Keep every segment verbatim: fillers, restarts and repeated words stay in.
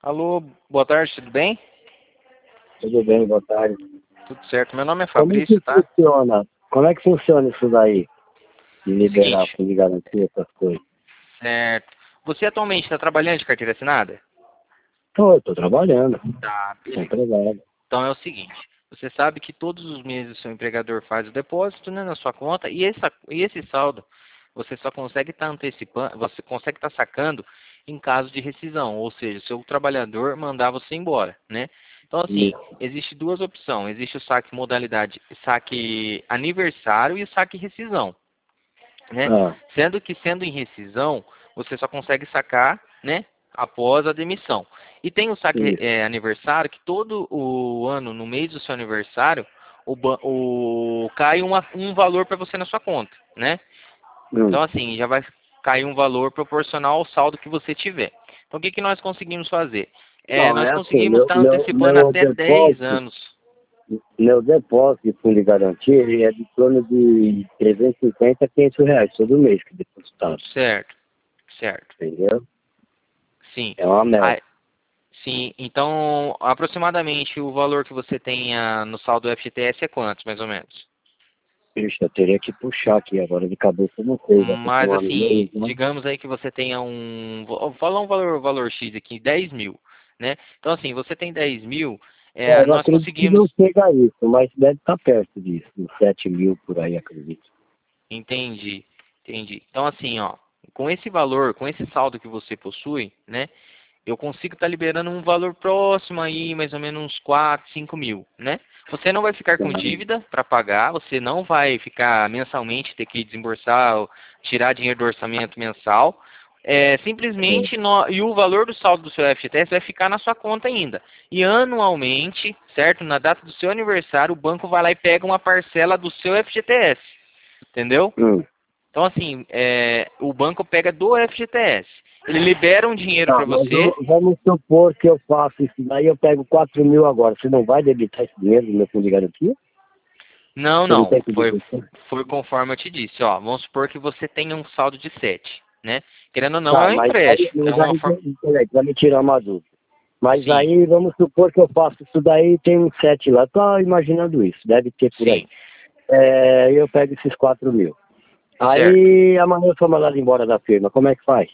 Alô, boa tarde, tudo bem? Tudo bem, boa tarde. Tudo certo. Meu nome é Como é Fabrício, que tá? funciona? Como é que funciona isso daí? De liberar Seguinte, fundo de garantia, essas coisas? certo. Você atualmente está trabalhando de carteira assinada? Tô, eu tô trabalhando, Tá, sou beleza. empregado. Então é o seguinte, você sabe que todos os meses o seu empregador faz o depósito, né, na sua conta e, essa, e esse saldo você só consegue estar antecipando, você consegue estar sacando em caso de rescisão, ou seja, seu trabalhador mandar você embora, né? Então assim, Isso. existe duas opções, existe o saque modalidade, saque aniversário e o saque rescisão, né? Ah, Sendo que sendo em rescisão, você só consegue sacar, né, após a demissão. E tem o saque isso. é, aniversário, que todo o ano, no mês do seu aniversário, o, ba- o- cai uma- um valor para você na sua conta, né? Hum. Então, assim, já vai cair um valor proporcional ao saldo que você tiver. Então, o que, que nós conseguimos fazer? É, Não, nós é assim, conseguimos meu, estar meu, antecipando meu até dez depósito, anos. meu depósito de fundo de garantia, ele é de torno de trezentos e cinquenta a quinhentos reais todo mês que é depositado, Certo, certo. entendeu? Sim. É uma Ah, média. sim, então aproximadamente o valor que você tenha no saldo F G T S é quanto, mais ou menos? Ixi, eu teria que puxar aqui agora de cabeça, eu não sei, já tem Mas um ano e assim, meio, né? digamos aí que você tenha um, vou falar um valor, valor X aqui, dez mil, né? Então assim, você tem dez mil, É, é, eu nós acredito que conseguimos, não chega a isso, mas deve estar perto disso, uns sete mil por aí, acredito. entendi, entendi. Então assim, ó, com esse valor, com esse saldo que você possui, né? Eu consigo estar liberando um valor próximo aí, mais ou menos uns quatro, cinco mil, né? Você não vai ficar com Claro. dívida para pagar, você não vai ficar mensalmente ter que desembolsar, ou tirar dinheiro do orçamento mensal. É, É. simplesmente, no- e o valor do saldo do seu F G T S vai ficar na sua conta ainda. E anualmente, certo? Na data do seu aniversário, o banco vai lá e pega uma parcela do seu F G T S, entendeu? Hum. Então, assim, é, o banco pega do F G T S. Ele libera um dinheiro Tá, para mas você. vamos, vamos supor que eu faço isso daí, eu pego quatro mil agora. Você não vai debitar esse dinheiro do meu fundo de garantia? Não, Você não não. tem que Foi, debitar? foi conforme eu te disse. Ó, vamos supor que você tenha um saldo de sete, né? Querendo ou não, Tá, é um mas aí, empréstimo. É mas uma aí, forma. peraí, vai me tirar uma dúvida. Mas Sim, aí, vamos supor que eu faço isso daí e tem um sete lá. Tô imaginando isso, deve ter por aí. sim, É, eu pego esses quatro mil. certo. Aí, amanhã eu sou mandado embora da firma. Como é que faz?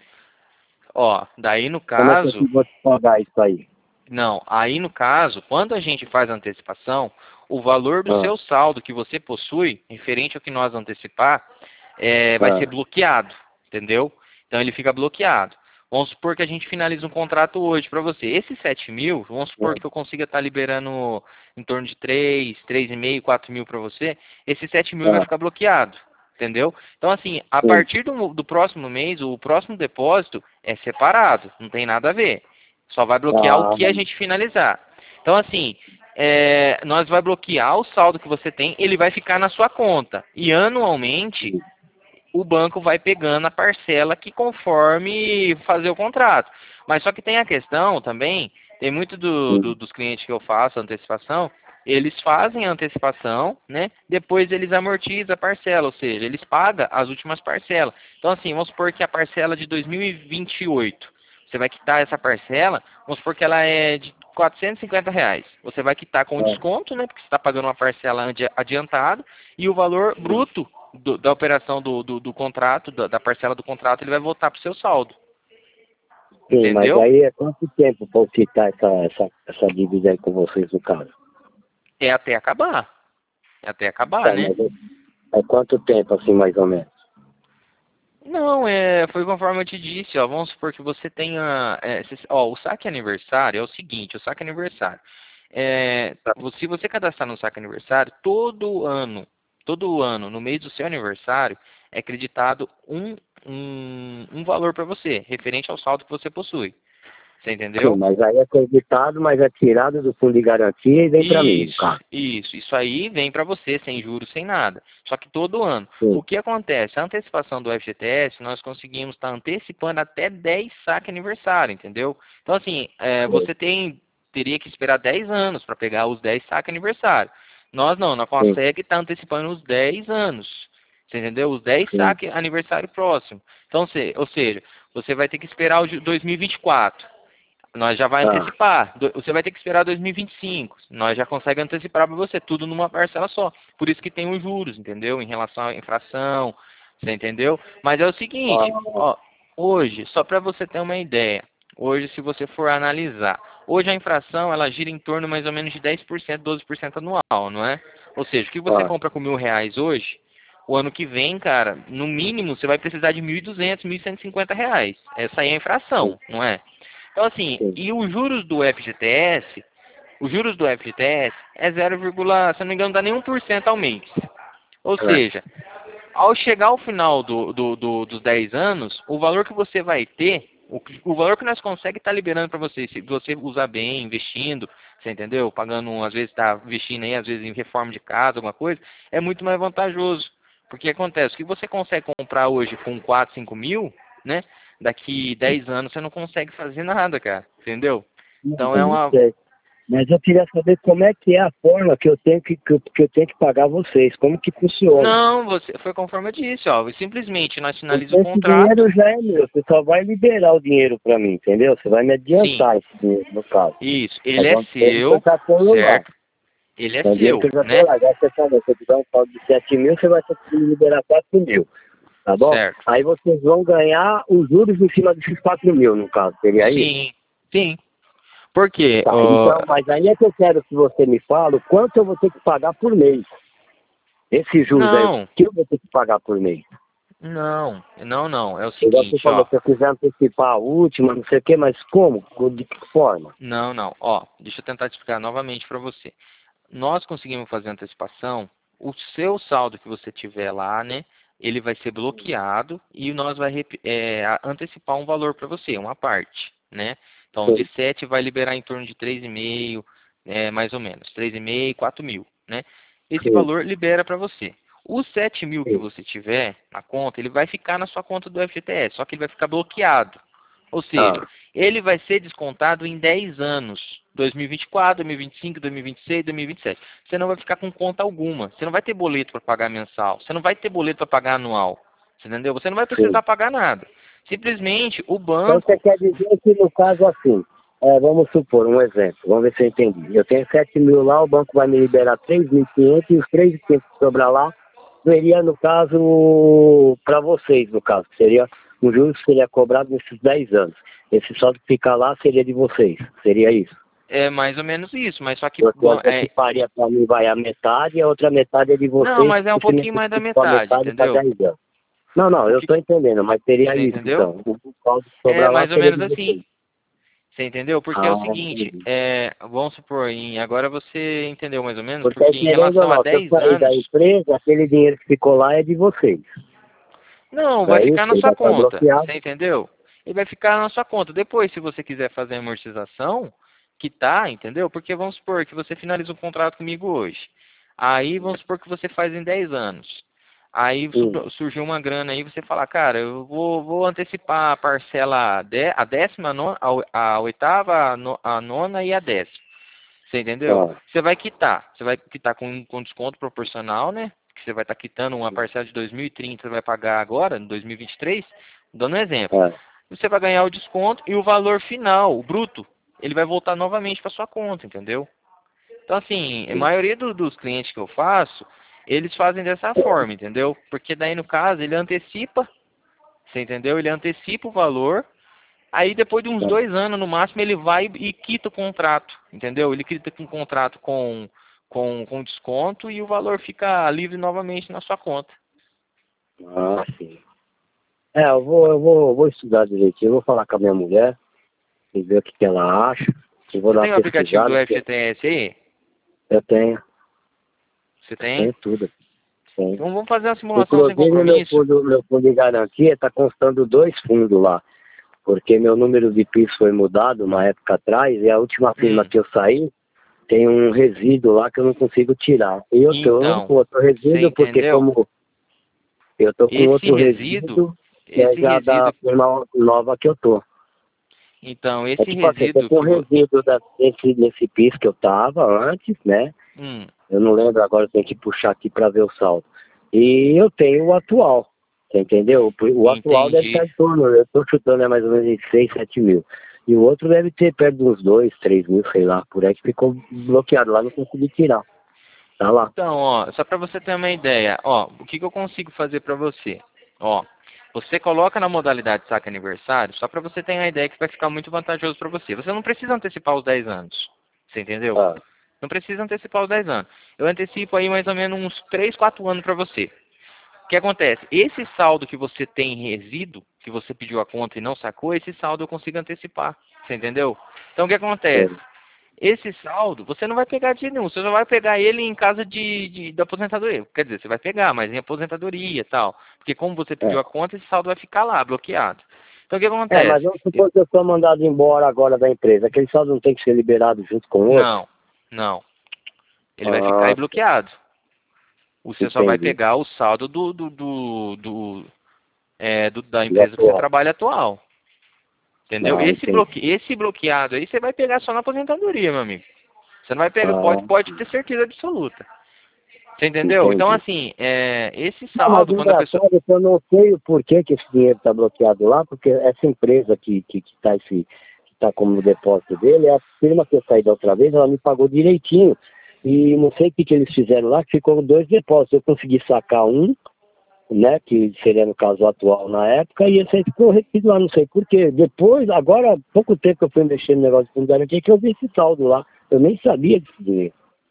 Ó, daí no Como é que eu caso, vou te pagar isso aí? não. Aí no caso, quando a gente faz a antecipação, o valor do Ah, seu saldo que você possui, referente ao que nós antecipar, é, vai ser ah, bloqueado, entendeu? Então ele fica bloqueado. Vamos supor que a gente finaliza um contrato hoje para você. Esses sete mil, vamos supor ah, que eu consiga estar liberando em torno de três, três e meio, quatro mil para você. Esses sete mil vai ah, ficar bloqueado, entendeu? Então assim, a sim. partir do, do próximo mês, o próximo depósito é separado, não tem nada a ver. Só vai bloquear o Ah, que a gente finalizar. Então assim, é, nós vai bloquear o saldo que você tem, ele vai ficar na sua conta. E anualmente o banco vai pegando a parcela que conforme fazer o contrato. Mas só que tem a questão também, tem muito do, do- sim. dos clientes que eu faço antecipação, eles fazem a antecipação, né? Depois eles amortizam a parcela, ou seja, eles pagam as últimas parcelas. Então assim, vamos supor que a parcela de dois mil e vinte e oito, você vai quitar essa parcela, vamos supor que ela é de quatrocentos e cinquenta reais. Você vai quitar com Ah, desconto, né? Porque você está pagando uma parcela adi- adiantada, e o valor bruto do- da operação do, do, do contrato, da, da parcela do contrato, ele vai voltar para o seu saldo. sim, mas Entendeu? aí é quanto tempo para eu quitar essa, essa, essa dívida aí com vocês no caso? É até acabar. É até acabar, Tá, né? mas é, é quanto tempo assim mais ou menos? Não, é, foi conforme eu te disse, ó, vamos supor que você tenha, é, se- ó, o saque aniversário é o seguinte, o saque aniversário, é, se você cadastrar no saque aniversário, todo ano, todo ano, no mês do seu aniversário, é acreditado um, um, um valor para você, referente ao saldo que você possui. Você Sim, entendeu? mas aí é creditado, mas é tirado do fundo de garantia e vem para mim, no Isso, caso. isso. Isso aí vem para você, sem juros, sem nada. Só que todo ano. O Sim, que acontece? A antecipação do F G T S, nós conseguimos estar antecipando até dez saque aniversário, entendeu? Então, assim, é, sim, você tem, teria que esperar dez anos para pegar os dez saque aniversário. Nós não, nós sim, consegue estar antecipando os dez anos. Você entendeu? Os dez sim. saque aniversário próximo. Então, se, ou seja, você vai ter que esperar o de dois mil e vinte e quatro. Nós já vai Ah. antecipar. Do- Você vai ter que esperar dois mil e vinte e cinco. Nós já conseguimos antecipar para você, tudo numa parcela só. Por isso que tem os juros, entendeu? Em relação à inflação, você entendeu? Mas é o seguinte, Ah, ó, hoje, só para você ter uma ideia, hoje se você for analisar, hoje a inflação ela gira em torno mais ou menos de dez por cento, doze por cento anual, não é? Ou seja, o que você ah, compra com mil reais hoje, o ano que vem, cara, no mínimo você vai precisar de mil e duzentos, mil cento e cinquenta reais. Essa aí é a sim, inflação, não é? Então, assim, sim. e os juros do F G T S, os juros do F G T S é zero, se não me engano, dá nem um por cento ao mês. Ou É. seja, ao chegar ao final do, do, do- dos dez anos, o valor que você vai ter, o, que- o valor que nós conseguimos estar liberando para você, se você usar bem, investindo, você entendeu? Pagando, às vezes está investindo aí, às vezes em reforma de casa, alguma coisa, é muito mais vantajoso. Porque acontece, o que você consegue comprar hoje com quatro, cinco mil, né? Daqui dez anos você não consegue fazer nada, cara. Entendeu? Não, Então é eu não uma. sei. Mas eu queria saber como é que é a forma que eu tenho que, que, eu, que eu tenho que pagar vocês, como que funciona. Não, você foi conforme eu disse, ó. Simplesmente nós finalizamos Porque o esse contrato. dinheiro já é meu, você só vai liberar o dinheiro para mim, entendeu? Você vai me Sim, adiantar esse dinheiro, no caso. isso. É Ele é um dinheiro que eu seu, já tenho lá. certo? Ele é É um dinheiro que seu, eu já tenho né? lá. Já você falou, se eu te dar um saldo de sete mil, você vai ter que me liberar quatro mil, tá bom? Certo. Aí vocês vão ganhar os juros em cima desses quatro mil, no caso, seria isso? Sim, sim. Por quê? Tá, Ó, então, mas aí é que eu quero que você me fale o quanto eu vou ter que pagar por mês. Esses juros aí, o não, que eu vou ter que pagar por mês? não, não, não. É o Igual você seguinte, falou, ó. se eu quiser antecipar a última, não sei o quê, mas como? De que forma? Não, não. Ó, deixa eu tentar te explicar novamente para você. Nós conseguimos fazer antecipação. O seu saldo que você tiver lá, né? Ele vai ser bloqueado e nós vai rep- é, a- antecipar um valor para você, uma parte, né? Então, de Sim, sete vai liberar em torno de três e meio, é, mais ou menos, três e meio, quatro mil, né? Esse sim, valor libera para você. Os sete mil que sim. você tiver na conta, ele vai ficar na sua conta do F G T S, só que ele vai ficar bloqueado. Ou seja, Ah, ele vai ser descontado em dez anos. dois mil e vinte e quatro, dois mil e vinte e cinco, dois mil e vinte e seis, dois mil e vinte e sete. Você não vai ficar com conta alguma. Você não vai ter boleto para pagar mensal. Você não vai ter boleto para pagar anual. Você entendeu? Você não vai sim. precisar pagar nada. Simplesmente o Então você banco. quer dizer que no caso assim, é, vamos supor um exemplo, vamos ver se eu entendi. Eu tenho sete mil lá, o banco vai me liberar três mil e quinhentos e os três mil e quinhentos que sobrar lá seria, no caso, para vocês, no caso, que seria um juros que seria cobrado nesses dez anos. Esse saldo que fica lá seria de vocês, seria isso? É mais ou menos isso, mas só que. Porque ban- É, anteciparia para mim vai a metade e a outra metade é de não, vocês, mas é um porque me pouquinho mais da antecipa a metade, metade para entendeu? dez anos. Não, não, O eu que, estou entendendo, mas seria você isso entendeu? então. O saldo que É sobrar lá mais ou seria de menos vocês. assim. Você entendeu? Porque é o Ah, seguinte, entendi. é, vamos supor, em, agora você entendeu mais ou menos, Porque aí, porque em querendo ou relação a não, se eu dez sair da anos, empresa, aquele dinheiro que ficou lá é de vocês. não, Não vai é isso? ficar na Ele sua vai estar conta. bloqueado. Você entendeu? Ele vai ficar na sua conta. Depois, se você quiser fazer a amortização, quitar, entendeu? Porque vamos supor que você finaliza um contrato comigo hoje. Aí vamos supor que você faz em dez anos. Aí Sim. su- surgiu uma grana aí, você fala, cara, eu vou, vou antecipar a parcela, de, a décima, a, nona, a, o- a oitava, a, no- a nona e a décima. Você entendeu? Ah, Você vai quitar. Você vai quitar com, com desconto proporcional, né? Que você vai estar quitando uma parcela de dois mil e trinta, você vai pagar agora, em dois mil e vinte e três, dando um exemplo. ah, Você vai ganhar o desconto e o valor final, o bruto, ele vai voltar novamente para sua conta, entendeu? Então, assim, a sim. maioria do- dos clientes que eu faço, eles fazem dessa forma, entendeu? Porque daí, no caso, ele antecipa, você entendeu? Ele antecipa o valor. Aí depois de uns Ah, dois anos no máximo ele vai e quita o contrato, entendeu? Ele quita com um contrato com, com, com desconto e o valor fica livre novamente na sua conta. ah, sim. É, eu vou, eu vou, eu vou estudar direitinho, eu vou falar com a minha mulher e ver o que, que ela acha. Eu vou Você dar tem uma o aplicativo do pesquisada, porque F G T S aí? eu tenho, Você eu tem? tenho tudo. Tenho. Então vamos fazer uma simulação sem Inclusive, meu compromisso? fundo, meu fundo de garantia está constando dois fundos lá. Porque meu número de P I S foi mudado uma época atrás e a última firma Hum, que eu saí tem um resíduo lá que eu não consigo tirar. E eu tô com então, outro você resíduo porque entendeu? como eu tô com Esse outro resíduo, resíduo que é esse já da resíduo, firma nova que eu tô. então, É esse tipo assim, eu tô resíduo com que vo... resíduo da, desse, desse P I S que eu tava antes, né? Hum, Eu não lembro agora, eu tenho que puxar aqui para ver o saldo. E eu tenho o atual, você entendeu? O o atual deve estar entendi. em torno, eu estou chutando é mais ou menos em seis, sete mil. E o outro deve ter perto de uns dois, três mil, sei lá, por aí que ficou bloqueado lá, não consegui tirar. Tá lá. Então, ó, só para você ter uma ideia, ó, o que, que eu consigo fazer para você? Ó, você coloca na modalidade saque aniversário, só para você ter uma ideia que vai ficar muito vantajoso para você. Você não precisa antecipar os dez anos, você entendeu? Ah, Não precisa antecipar os dez anos. Eu antecipo aí mais ou menos uns três, quatro anos para você. O que acontece? Esse saldo que você tem em resíduo, que você pediu a conta e não sacou, esse saldo eu consigo antecipar, você entendeu? Então, o que acontece? é. Esse saldo, você não vai pegar de nenhum, você só vai pegar ele em casa de, de, da aposentadoria. Quer dizer, você vai pegar, mas em aposentadoria e tal. Porque como você pediu É. a conta, esse saldo vai ficar lá, bloqueado. Então o que É, acontece? mas vamos supor que eu sou mandado embora agora da empresa. Aquele saldo não tem que ser liberado junto com o outro? Não, não. Ele vai ficar aí Ah, bloqueado. Você só vai entendi. pegar o saldo do, do, do, do, é, do- da Do empresa que você atual. trabalha atual. Entendeu? Ah, Esse, entendi. bloque, esse bloqueado aí você vai pegar só na aposentadoria, meu amigo. Você não vai pegar, pode, Ah, pode ter certeza absoluta. Você entendeu? Então, entendi. assim, é, esse Não, mas saldo, o quando a pessoa. engraçado é que eu não sei o porquê que esse dinheiro está bloqueado lá, porque essa empresa que está que, que tá esse, que tá como depósito dele, é a firma que eu saí da outra vez, ela me pagou direitinho. E não sei o que, que eles fizeram lá, que ficou dois depósitos. Eu consegui sacar um, né, que seria no caso atual na época, e esse aí ficou retido lá, não sei por quê. Depois, agora, há pouco tempo que eu fui mexer no negócio de fundo de garantia, que eu vi esse saldo lá. Eu nem sabia desse dinheiro.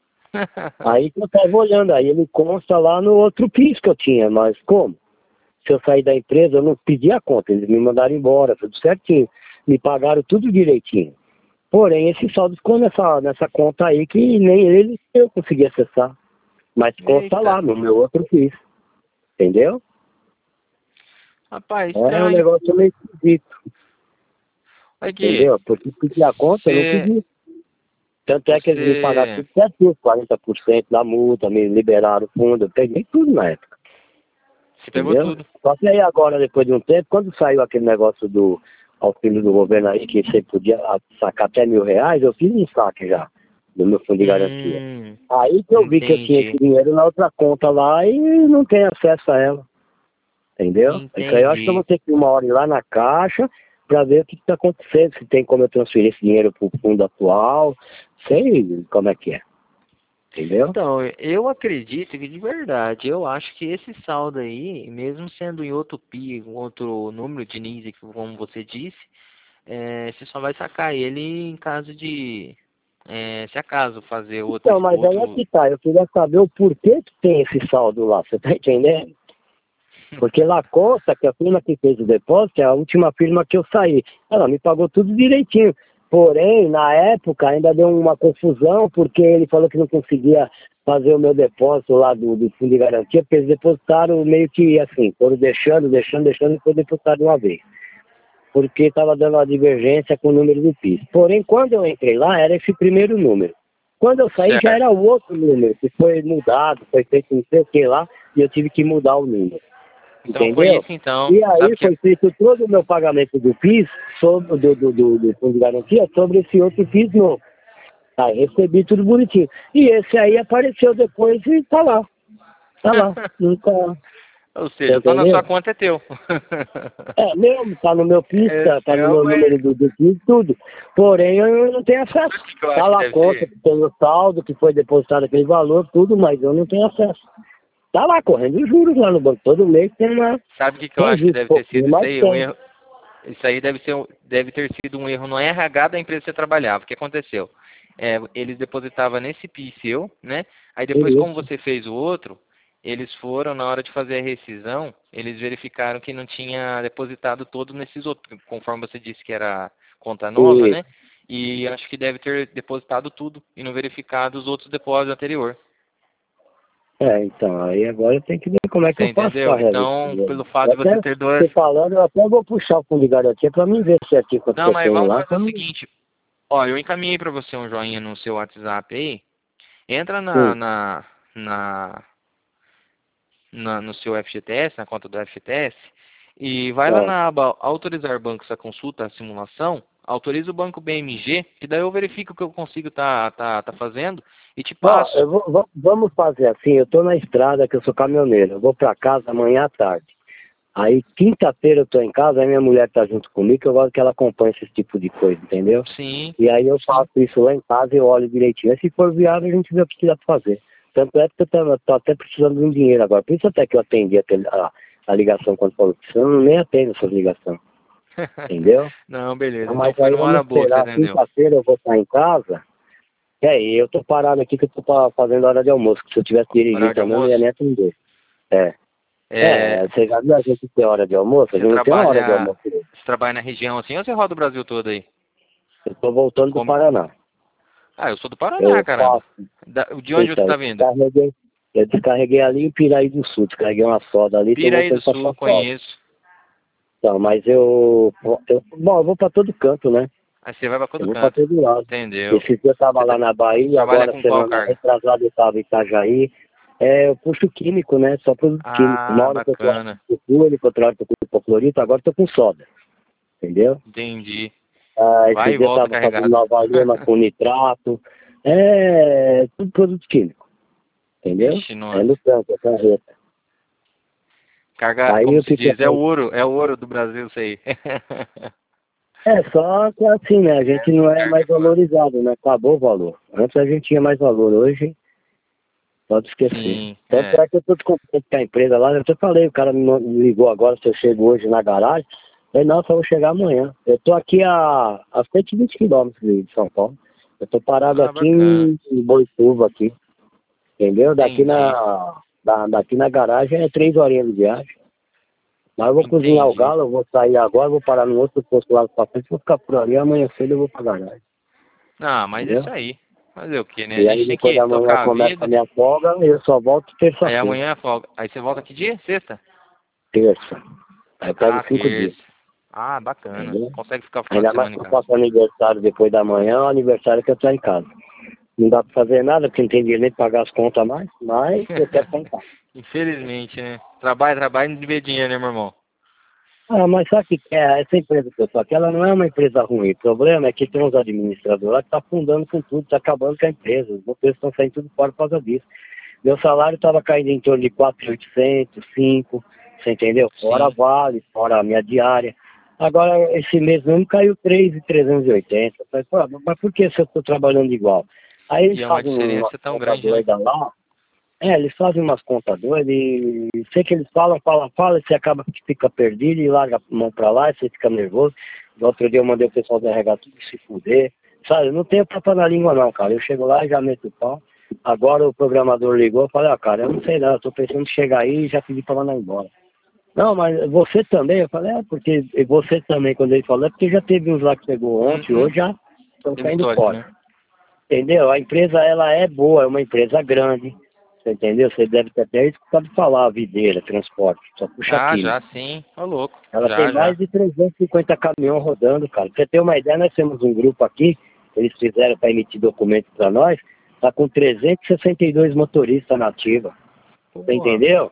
Aí que eu tava olhando, aí ele consta lá no outro PIS que eu tinha, mas como? Se eu sair da empresa, eu não pedi a conta, eles me mandaram embora, tudo certinho. Me pagaram tudo direitinho. Porém, esse saldo ficou nessa, nessa conta aí que nem ele eu consegui acessar. Mas consta lá, Eita, no meu outro PIS. Entendeu? rapaz, É um estranho. negócio meio esquisito. Aqui, Entendeu? Porque pedir a conta, eu não você, pedi. Tanto é que eles me pagaram você, tudo certinho, quarenta por cento da multa, me liberaram o fundo, eu peguei tudo na época. você pegou Entendeu? tudo. Só que aí agora, depois de um tempo, quando saiu aquele negócio do auxílio do governo aí, que você podia sacar até mil reais, eu fiz um saque já, do meu fundo de garantia. Hum, Aí que eu vi que eu tinha esse entendi, dinheiro na outra conta lá e não tenho acesso a ela. Entendeu? Isso aí eu acho que eu vou entendi. ter que ir uma hora ir lá na caixa para ver o que está acontecendo, se tem como eu transferir esse dinheiro para o fundo atual, sei como é que é. Entendeu? Então, eu acredito que de verdade, eu acho que esse saldo aí, mesmo sendo em outro P I, um outro número de N I S, como você disse, é, você só vai sacar ele em caso de, é, se acaso fazer outro, Então, mas aí é outro. que tá. Eu queria saber o porquê que tem esse saldo lá. Você tá entendendo? Porque lá consta que a firma que fez o depósito é a última firma que eu saí. Ela me pagou tudo direitinho. Porém, na época ainda deu uma confusão, porque ele falou que não conseguia fazer o meu depósito lá do, do fundo de garantia, porque eles depositaram meio que assim, foram deixando, deixando, deixando e foi depositado de uma vez. Porque estava dando uma divergência com o número do PIS. Porém, quando eu entrei lá, era esse primeiro número. Quando eu saí, já Certo. era o outro número, que foi mudado, foi feito não sei o que lá, e eu tive que mudar o número. Então foi Entendeu? isso então. E Sabe aí que foi feito todo o meu pagamento do PIS, sobre, do, do, do, do fundo de garantia, sobre esse outro PIS novo. Aí recebi tudo bonitinho. E esse aí apareceu depois e tá lá. Tá lá. Nunca. ou Você seja, tá na sua entendeu? conta é teu. É mesmo, tá no meu PIS, É tá, tá no seu, meu mas número do, do PIS, tudo. Porém, eu não tenho acesso. sabe o que eu Tá acho que lá a deve conta, ser? que tem o saldo, que foi depositado aquele valor, tudo, mas eu não tenho acesso. Tá lá correndo os juros lá no banco. Todo mês tem uma. Sabe o que, que eu Tem acho que juros deve ter sido pouquinho, isso mas aí? Um tem. erro. Isso aí deve, ser, deve ter sido um erro no R H da empresa que você trabalhava. O que aconteceu? É, eles depositavam nesse P I seu, né? Aí depois, como Isso. você fez o outro, eles foram, na hora de fazer a rescisão, eles verificaram que não tinha depositado todo nesses outros, conforme você disse que era conta nova, Isso. né? E acho que deve ter depositado tudo e não verificado os outros depósitos anteriores. É, então, aí agora eu tenho que ver como é que Você eu faço para entendeu? realizar. Então, pelo fato Eu de você até, ter dois. você falando, eu até vou puxar o fundo de garantia para mim ver certinho quanto que Não, eu mas tenho vamos lá. fazer Pra o mim... seguinte. Ó, eu encaminhei para você um joinha no seu WhatsApp aí. Entra na, Sim, na, na, na- no seu F G T S, na conta do F G T S, e vai lá tá. na aba autorizar bancos a consulta, a simulação, autoriza o banco B M G, que daí eu verifico o que eu consigo tá, tá, tá fazendo e te Ó, passo. eu vou, vou- vamos fazer assim, eu tô na estrada, que eu sou caminhoneiro. Eu vou para casa amanhã à tarde. Aí quinta-feira eu tô em casa, aí minha mulher tá junto comigo, que eu gosto que ela acompanhe esse tipo de coisa, entendeu? Sim. E aí eu Sim. faço isso lá em casa e eu olho direitinho. Aí se for viável, a gente vê o que dá pra fazer. Tanto é que eu tô, tô até precisando de um dinheiro agora. Por isso até que eu atendi a, tele- a, a ligação quando falou que eu nem atendo essas ligações. Entendeu? Não, beleza. Não, Então mas foi aí numa vamos hora boa que você esperar. atendeu. Quinta-feira eu vou estar em casa. É, e eu tô parado aqui que eu tô pa- fazendo hora de almoço. Que se eu tivesse dirigindo Horário de também, eu não ia almoço? nem atender. É. É, É, você já viu a gente ter hora de almoço? A você gente não tem uma hora de trabalha, almoço. você trabalha na região assim ou você roda o Brasil todo aí? Eu tô voltando do Como? Paraná. Ah, eu sou do Paraná, Eu caramba. faço. Da- de onde você Então, tá eu vindo? descarreguei, eu descarreguei ali em Piraí do Sul, descarreguei uma soda ali, tô Piraí do voltando pra Sul, São Paulo. conheço. Então, mas eu, eu. Bom, eu vou pra todo canto, né? Aí você vai pra Eu todo vou pra canto. todo lado. Entendeu? Esse dia eu tava Você lá tra- na Bahia, trabalha agora com qual semana carga? retrasada eu tava em Itajaí. É, eu puxo químico, né? Só produto químico. Uma Ah, hora que eu tô bacana. com público, outra hora que eu tô com clorito, agora eu tô com soda. Entendeu? Entendi. Ah, esse Vai e dia eu volta tava fazendo carregado. Nova Lima com nitrato. É, tudo produto químico. Entendeu? Vixe, É nossa. no campo, é carreta. Carga, Aí como eu se fiquei. diz, é o ouro, é o ouro do Brasil isso aí. É, só que assim, né? A gente não Essa é carga mais é foda. valorizado, né? Acabou o valor. Antes a gente tinha mais valor, hoje pode esquecer. Sim, Tanto é. é que eu tô descontente com a empresa lá, eu até falei, o cara me ma- me ligou agora se eu chego hoje na garagem. Eu falei, não, só vou chegar amanhã. Eu tô aqui a, a cento e vinte quilômetros de São Paulo. Eu tô parado Ah, aqui bacana. em, em Boituva aqui, entendeu? Daqui Entendi. na, da, daqui na garagem é três horinhas de viagem. Mas eu vou cozinhar o Entendi. galo, eu vou sair agora, vou parar no outro posto lá pra frente, vou ficar por ali, amanhã cedo eu vou pra garagem, Ah, mas entendeu? isso aí. Fazer o quê, né? A E aí gente tem depois que da manhã tocar a começa a vida. minha folga e eu só volto Aí terça-feira, amanhã é folga. Aí você volta que dia? Sexta? terça. Aí eu pego Ah, cinco dias, terça. Ah, bacana. entendeu? Consegue ficar o final de Ainda mais semana em que eu casa. faço aniversário depois da manhã, o aniversário que eu tô em casa. Não dá pra fazer nada, porque não tem dinheiro nem pra pagar as contas mais, mas eu quero estar em casa. Infelizmente, né? Trabalho, trabalho e não vê dinheiro, né, meu irmão? Ah, mas sabe o que que é? Essa empresa que eu tô aqui, ela não é uma empresa ruim. O problema é que tem uns administradores lá que tá afundando com tudo, tá acabando com a empresa. Os motores estão saindo tudo fora por causa disso. Meu salário estava caindo em torno de quatro mil e oitocentos, cinco, você entendeu? Fora Sim. vale, fora a minha diária. Agora, esse mês mesmo caiu três mil trezentos e oitenta. Eu falei, pô, mas por que se eu estou trabalhando igual? Aí E eles é uma fazem uma diferença tão conta grande, né? doida lá. É, eles fazem umas contas doidas e sei que eles falam, falam, falam, e você acaba que fica perdido e larga a mão pra lá, e você fica nervoso. No outro dia eu mandei o pessoal do R H tudo se fuder. Sabe, eu não tenho papo na língua não, cara. Eu chego lá e já meto o pau. Agora o programador ligou, eu falei, ah, cara, eu não sei não, eu tô pensando em chegar aí e já pedi pra mandar embora. Não, mas você também? Eu falei, é, porque você também, quando ele falou, é porque já teve uns lá que chegou ontem, Uhum. hoje já estão Teve saindo histórico, fora. né? Entendeu? A empresa, ela é boa, é uma empresa grande. Você entendeu? Você deve ter até escutado falar, videira, transporte, só puxa Ah, já químico. sim. Ô, louco. Ela tem Já, mais já. de trezentos e cinquenta caminhões rodando, cara. Pra você ter uma ideia, nós temos um grupo aqui, eles fizeram para emitir documentos para nós, tá com trezentos e sessenta e dois motoristas na ativa. Você Porra, entendeu?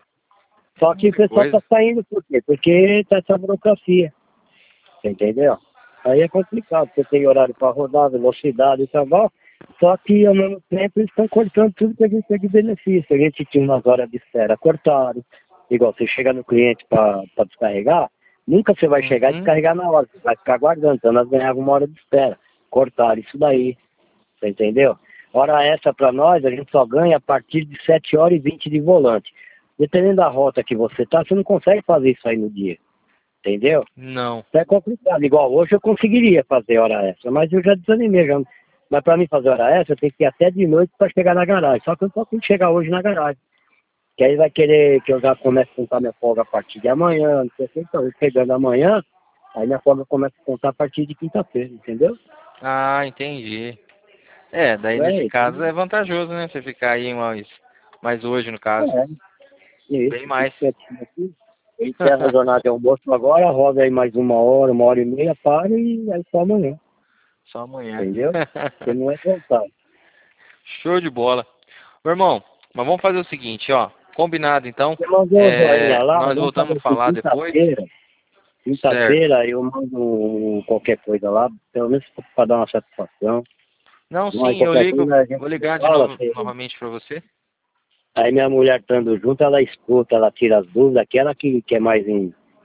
Só que o que pessoal tá coisa. saindo por quê? Porque tá essa burocracia. Você entendeu? Aí é complicado, você tem horário para rodar, velocidade e tal. Só que ao mesmo tempo eles estão cortando tudo que a gente tem de benefício. A gente tinha umas horas de espera cortadas. Igual você chega no cliente para descarregar, nunca você vai chegar e Uhum. descarregar na hora, você vai ficar aguardando. Então nós ganhávamos uma hora de espera. Cortaram isso daí. Você entendeu? Hora essa para nós, a gente só ganha a partir de sete horas e vinte de volante. Dependendo da rota que você tá, você não consegue fazer isso aí no dia. Entendeu? Não. É complicado. Igual hoje eu conseguiria fazer hora extra, mas eu já desanimei. Já. Mas para mim fazer hora extra, eu tenho que ir até de noite para chegar na garagem. Só que eu não consigo chegar hoje na garagem. Que aí vai querer que eu já comece a contar minha folga a partir de amanhã, não sei o que. Então, eu pegando amanhã, aí minha folga começa a contar a partir de quinta-feira, entendeu? Ah, entendi. É, daí nesse É, caso é vantajoso, né? Você ficar aí mais, mais hoje, no caso. é, é isso. Bem Fico mais. quietinho aqui. Eu encerro a jornada de almoço agora, roda aí mais uma hora, uma hora e meia, paro e aí só amanhã, Só amanhã. entendeu? Porque não é voltar. Show de bola. Meu irmão, mas vamos fazer o seguinte, ó. Combinado então. Você mandou um joinha É, lá, nós vamos voltamos fazer a assim, falar depois. quinta-feira. Certo. Quinta-feira eu mando um- qualquer coisa lá, pelo menos para dar uma satisfação. Não, Não é sim, eu qualquer ligo. coisa, a gente Vou se ligar de fala. novo, Você... novamente pra você. Aí minha mulher estando junto, ela escuta, ela tira as dúvidas, aquela que, que é mais em,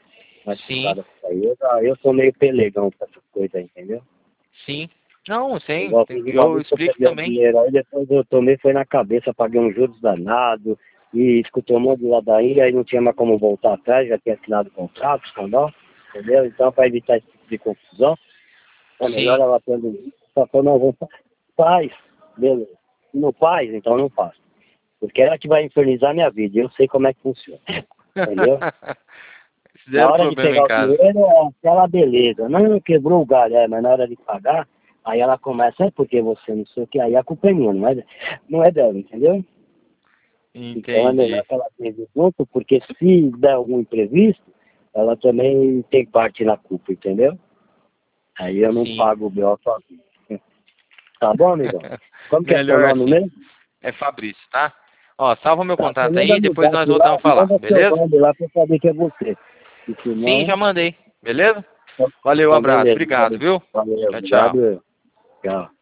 Sim, Aí eu, eu sou meio pelegão pra essas coisas aí, entendeu? sim. Não, sim, Igual fiz uma eu vez que eu explico peguei o também. dinheiro, aí depois eu tomei, foi na cabeça, paguei um juros danado, e escutou um monte de ladainha, aí não tinha mais como voltar atrás, já tinha assinado o contrato, escandal, entendeu? Então, para evitar esse tipo de confusão, é melhor Sim. ela tendo isso, só falou, não, vou faz, beleza. Se não faz, então não faço. Porque ela que vai infernizar minha vida, eu sei como é que funciona, entendeu? Na Zero hora de problema em pegar o casa. dinheiro, é aquela beleza. Não, quebrou o galho, é, mas na hora de pagar, aí ela começa, é porque você não sei o que, aí a culpa é minha, não é, não é dela, entendeu? Então é melhor Entendi. que ela esteja junto, porque se der algum imprevisto, ela também tem parte na culpa, entendeu? Aí eu não Sim. pago o B O sozinho. Tá bom, amigão? Como que é seu Melhor nome assim. mesmo? É Fabrício, tá? Ó, salva meu Tá, você contato manda aí, no depois zap nós lá, voltamos a falar, manda seu beleza? nome lá pra eu saber que é você. E se Sim, não, já mandei, beleza? então Valeu, então abraço, beleza. obrigado, viu? Valeu, Tchau, tchau. obrigado. Tchau.